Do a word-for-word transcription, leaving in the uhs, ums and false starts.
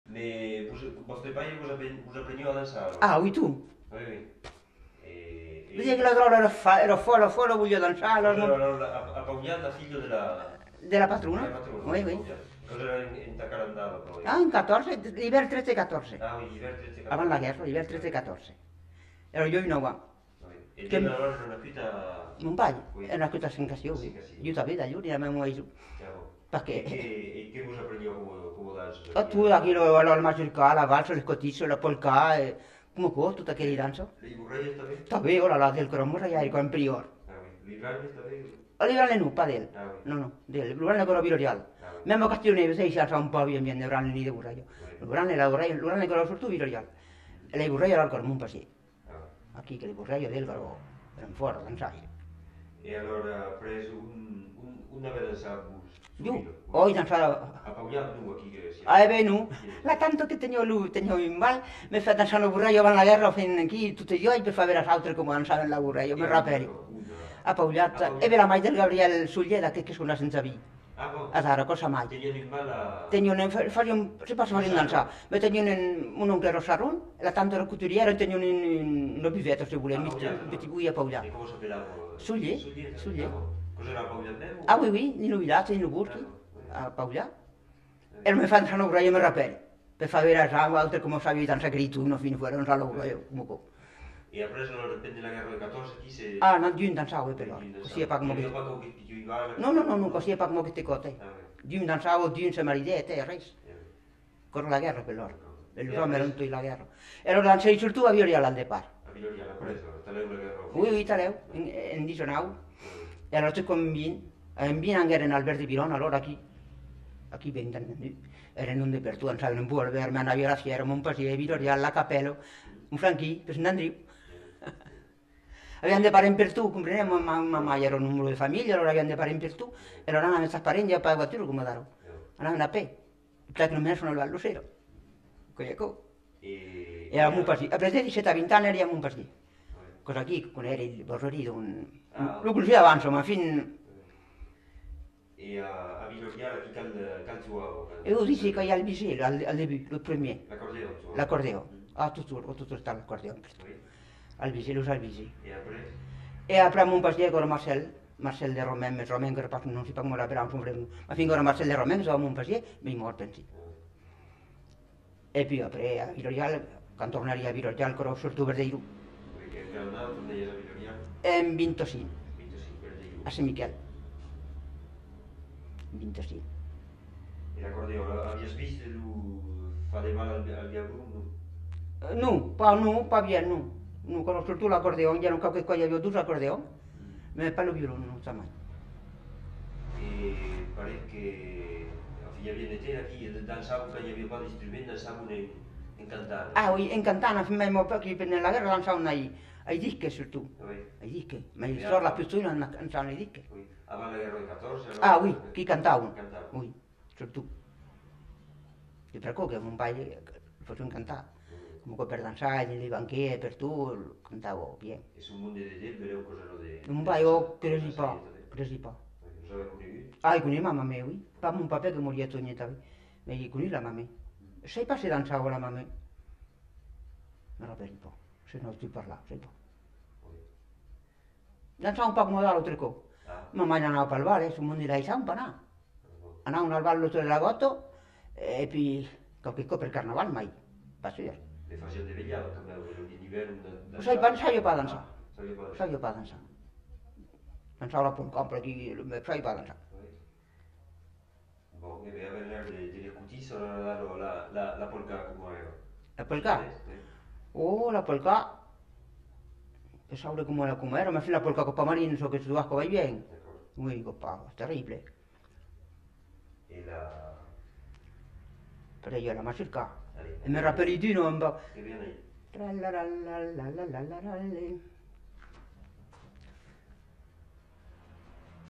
Mais vous, votre pare vous, vous appreniez à danser alors? Ah, oui, tu? Oui, oui. E, Vuol dire che la droga era, fa- era fuori, fuori, voglio danzare, allora Cosa non- era a, a Paulian, la figlio della, della patrona? della patrona? Oui, oui. Paulian. Cosa era in, in Tacarandava poi? Ah, in catorze, l'hiver tredici catorze. Ah oui, l'hiver tredici Avant la guerra, l'hiver tredici catorze. Ero io in Oguà. Oui. E Che- Dio allora non ha più da... Non vai, Oui. è una cosa sin casio. Sin casio. Io t'avevo da io, ne avevo mai su. Bravo. Perché? E che, e che cosa apprendeva come, come danza? Ah, tu da chi lo allora il maggiorca, la valsa, il coticcio, la polka, e... come co, tutta che li danzo? Le vorrei stare? T'avevo la la del cromora, ieri con prior. Ah oui. L'Iran stare? Oliver nu, pas del. Ah oui. No, no, del. L'uran è quello virorial. Ah oui. Même castione, sei sa un po' bien bien l'uran ni de burraio. Oui. L'uran è la burraio, l'uran è quello surtu virorial. E lei burraio era il un passi. Ah oui. Aquí che le burraio del quello erano fuori, danzai. E allora ha preso un, un, una vez danzato Giù, hoy danzava. a Paulian tu aquí che si Ah, beh, nu. La tanto che tenivo lui, tenivo in mal, mi fa danzare la burraio van la guerra fin aquí, tutti gli oi per fare vedere altre come danzavano la burraio, mi rappelli. A Pauliazza, e vera mai del Gabriel Suglieda che che suona senza vi. Ah bon? A Zara, cosa mai? Tenien in mala... Tengono, facciamo, si passa a fare danza, ma tengono un oncle Rossaron, la tanto era couturiera, tengono un bivetto se vuole, mi ti a Pauliazza. E come sapeva? Sugli? Sugli? Sugli. Cos'era Paulian Nemo? Ah, oui, oui, in Lubilazza, in Luburti, a Pauliazza. E non mi fanno danzare burraio, mi rappelli. Per fare vedere altre come sapevi danzare grituno fino fuori, non sa lo burraio, come co. E ha preso la della guerra del quattordici, chi se... Ah, non di un danzavo però, così è pa come Io che... pago che ti uivava... No, no, no, no, così è pa come che te cote. Ah, oui. Di un danzavo, di un se maridete, e res. Eh, Con la guerra per loro. E E loro erano adesso? tutti la guerra. E allora danzai sul tuo a Vioria all'aldepar. A Viloria l'ha preso, te l'hai la guerra... Oui, oui, taleu, in, in dicionau. E allora tu con bin, in bin anche era in Alberti Piron, allora chi, a chi vengono, era in un de per tu, non sapevano un po' al verme, una via la fiera, un po' di Vioria alla Capello, un franchi, per Sant'Andrio. Abbiamo de parent per tu, comprendiamo, ma mamma era un numero di famiglia, allora abbiamo de parent per tu, e allora andavamo a parenti a pagare tu come daro. Andavamo a pe, perché non mi sono all'uscero. Ecco. E... E eravamo un passi, a presente diciotto venti anni eravamo un passi. Cosa qui, con era il borrorito, un... Ah. Lo conosceva, insomma, fin... E a, a Viloria chi cal, cal tuo... E così si caia al bisello, al, al début, il premier, L'accordeo tuo? l'accordeo. Ah, tutto, tutto sta l'accordeo. Oui. Al bisello, al bisello. E après? E apriamo un passi con Marcel, Marcel de Romain, Romain che non si può come la per un ma finché era Marcel de Romain, avevamo un passi, mi morto in sì. E poi après, a Vilorial, quando tornaria a Vilorial, con il sorto verdeiro, Perché per un altro ne a Viloria? e vinto sì, venticinque verdeiro. a San Michel. Vinto sì. E l'accordeo, avevi visto lui fare male al, al diavolo? No, pa, no, pa bien, no. No conosco tu l'acordeon, ya non capisco qua avevo due accordeon, ma pa lo violone, non sa mai. E pare che il y avait une été qui dansava quand il n'y avait pas d'instrument, dansava in, in cantare. Ah, oui, in cantana, fino a perché nella guerra lanciavano ai, ai dischi surtout, Oui, ai dischi, ma il sor la più non lanciavano ai dischi. oui. Avant la guerra del quattordici? Ah, oui, chi cantavano, Cantavano. oui, surtout. E per cui che un paio facevano cantare. Comunque per danzare, nelle banchine, per tu, cantavo bien. E sul mondo dei debiti era cosa di... Un paio cresi po', cresi po'. Non so come... Ah, con mamma mia, oui. Pas mon papa che morì a niente, ma con la mamma. Sai pas se danzavo la mamma? Me la per un po', se no ti parlavo, sai po'. Danzavo un po' come l'altro co. Ah, Ma mai andavo per il vale, sul mondo della Sampa, no? Andavo al ballo del lagotto e poi qualche co per carnaval mai. Passer. le facevate vegliare també, l'inverno... Sai pas, sai pas danzar. Sai pas. Sai pas danzar. Danzavo la polka, aquí, sai pas danzar. Bon, e beh, aveva l'air delle cutie, allora la, la, la polka come era? La polka? Oh, la polka. Pensavo come era, come era, ma fin la polka con Pamarín, so que tu vas con bien. Muy copado, terrible. E la... Pero io la macerca. Allez, E mi rappelli di no, un po'. che viene? Tralalalalalalalalalalale.